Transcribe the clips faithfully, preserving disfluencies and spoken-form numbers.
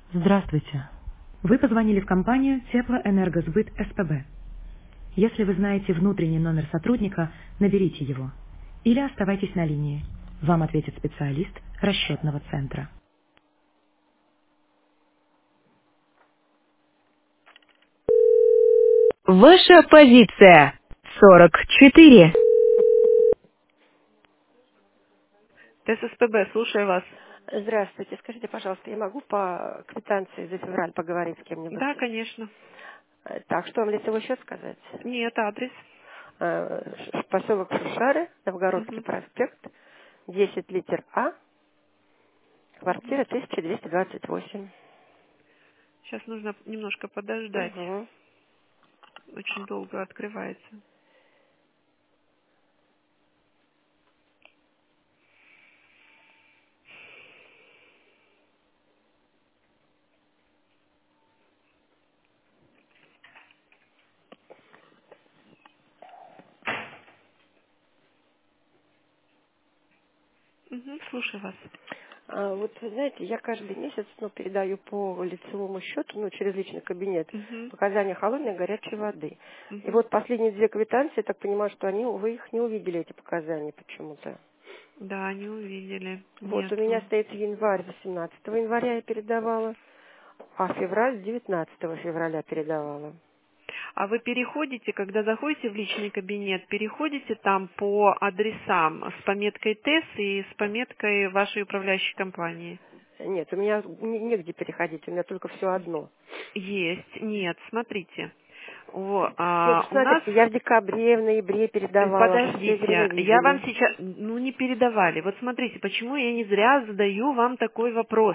Здравствуйте. Вы позвонили в компанию Теплоэнергосбыт СПБ. Если вы знаете внутренний номер сотрудника, наберите его. Или оставайтесь на линии. Вам ответит специалист расчетного центра. Ваша позиция. сорок четыре. ТССПБ, слушаю вас. Здравствуйте. Скажите, пожалуйста, я могу по квитанции за февраль поговорить с кем-нибудь? Да, конечно. Э, Так, что вам лицевой счет сказать? Нет, адрес. Э, Ш- Поселок Шушары, Новгородский Мгм. проспект, десять литер А, квартира тысяча двести двадцать восемь. Сейчас нужно немножко подождать. Угу. Очень долго открывается. Мгм, слушаю вас. А вот, вы знаете, я каждый месяц ну, передаю по лицевому счету, ну, через личный кабинет, Мгм, показания холодной и горячей воды. И мгм. вот последние две квитанции, я так понимаю, что они, вы их не увидели, эти показания почему-то. Да, не увидели. Вот, у меня Нету. стоит январь, восемнадцатого января я передавала, а февраль девятнадцатого февраля передавала. А вы переходите, когда заходите в личный кабинет, переходите там по адресам с пометкой ТЭС и с пометкой вашей управляющей компании? Нет, у меня не- негде переходить, у меня только все одно. Есть. Нет, смотрите. О, Нет, а, у нас. смотрите, я в декабре, в ноябре передавала, все время Подождите, я вам видели. сейчас, ну не передавали. Вот смотрите, почему я не зря задаю вам такой вопрос.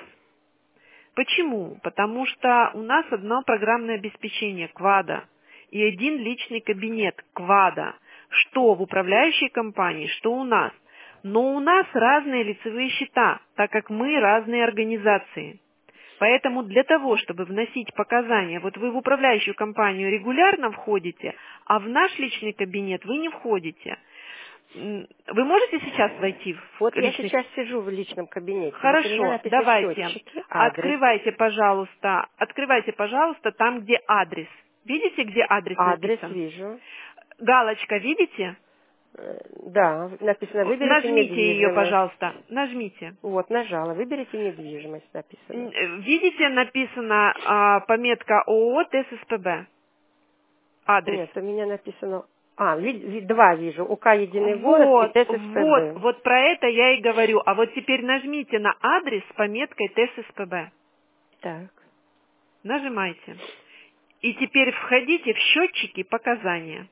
Почему? Потому что у нас одно программное обеспечение Квада и один личный кабинет Квада, что в управляющей компании, что у нас. Но у нас разные лицевые счета, так как мы разные организации. Поэтому для того, чтобы вносить показания, вот вы в управляющую компанию регулярно входите, а в наш личный кабинет вы не входите. М, Вы можете сейчас войти Вот в я личный. сейчас сижу в личном кабинете, вот у меня Хорошо, написано давайте. счетчики, адрес. Открывайте, пожалуйста, открывайте, пожалуйста, там, где адрес. Видите, где адрес Адрес написан? вижу. Галочка, видите? Э, Да, написано, выберите Нажмите ее, недвижимость. пожалуйста. Нажмите. Вот, нажала, выберите недвижимость, Н- написано. э, Видите, написана а, пометка ООО ТССПБ. Адрес. Нет, у меня написано... А, ви- ви- два вижу. УК «Единый город» и Вот, вот, ТССПБ. вот про это я и говорю. А вот теперь нажмите на адрес с пометкой ТССПБ. Так. Нажимайте. И теперь входите в счетчики показания.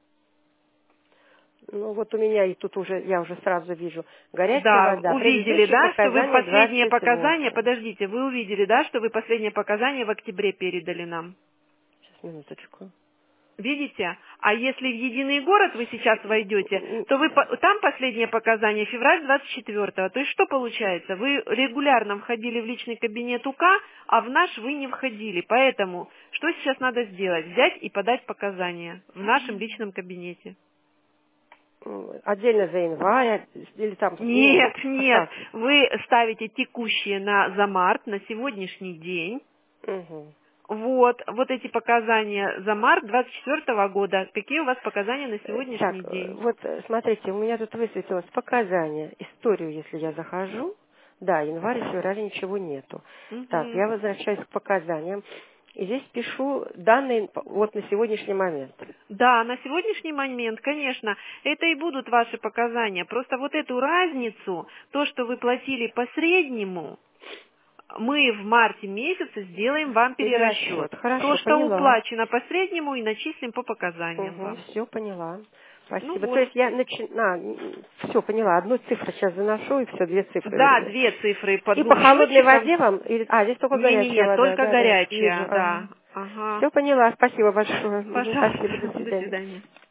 Ну, вот у меня и тут уже, я уже сразу вижу. Горячая Да, вода. увидели, Предыдущие да, что вы в показания последнее двадцать показание, восемь. подождите, вы увидели, да, что вы последнее показание в октябре передали нам? Сейчас, минуточку. Видите? А если в единый город вы сейчас войдете, М, то вы по- там последнее показание февраль двадцать четвёртого. То есть что получается? Вы регулярно входили в личный кабинет УК, а в наш вы не входили. Поэтому что сейчас надо сделать? Взять и подать показания в нашем личном кабинете. м, Отдельно за январь или там, ну, Нет, а нет. как? Вы ставите текущие на за март, на сегодняшний день. Угу. Вот, вот эти показания за март двадцать четвёртого года. Какие у вас показания на Э, Так, сегодняшний э, день? вот э, смотрите, у меня тут высветилось показания, историю, если я захожу. Да, январь и февраль ничего нету. Так, Мгм. я возвращаюсь к показаниям. И здесь пишу данные п- вот на сегодняшний момент. Да, на сегодняшний момент, конечно, это и будут ваши показания. Просто вот эту разницу, то, что вы платили по среднему, мы в марте месяце сделаем вам перерасчет. Перерасчет. То, Хорошо, что поняла. уплачено по среднему, и начислим по показаниям Угу, вам. все поняла. Ну Спасибо. То вот. есть я начинаю... все поняла. Одну цифру сейчас заношу, и все, две цифры Да, вернее. две цифры по И по двум холодной счетчикам. воде вам? Или... А, здесь только горячая Не-не-не, вода. только Да, да, вижу. горячая, Ага. да. Ага. Все поняла. Спасибо большое. Мгм, спасибо. До Пожалуйста, до свидания. свидания.